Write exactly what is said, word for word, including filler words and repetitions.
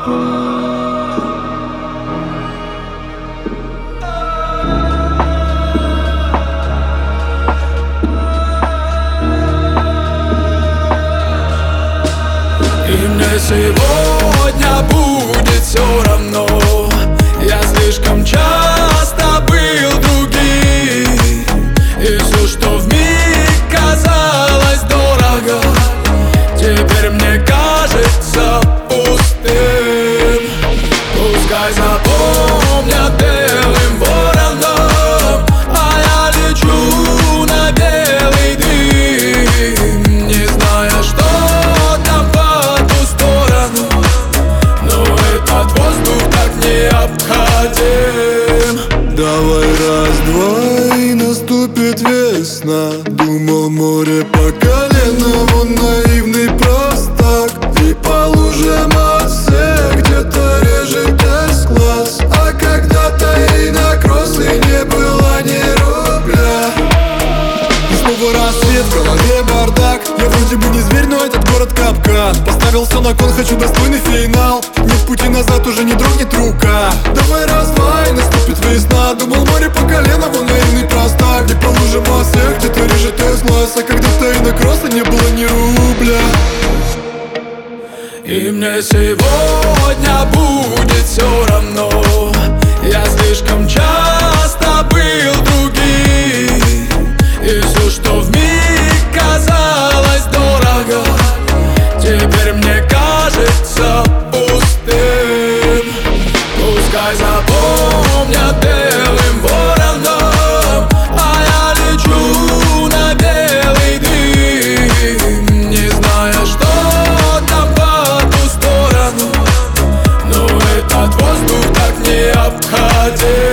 И мне сегодня будет все равно. Я слишком часто был другим, и все, что вмиг казалось дорого, теперь мне кажется пустым. Пускай запомнят белым вороном, а я лечу на белый дым, не зная, что там по ту сторону. Но этот воздух так необходим. Давай раз-два и наступит весна. Думал, море по колено, он наивный простак. И по лужам от всех где-то режет S-класс. А когда-то и на кроссы не было ни рубля. И снова рассвет, в голове бардак. Я вроде бы не зверь, но этот город капкан. Поставил все на кон, хочу достойный финал. Нет пути назад, уже не дрогнет рука. Давай раз-два и наступит весна. Думал, море по колено, он наивный простак. Где по лужам от всех где-то режет S-класс. А когда-то и на кроссы не было ни рубля. И мне сегодня будет все равно. Я слишком часто был другим, и все, что вмиг казалось дорого, теперь мне кажется пустым. Пускай запомнят белым вороном, а я лечу на белый дым, не зная, что там по ту сторону. Но этот воздух так необходим.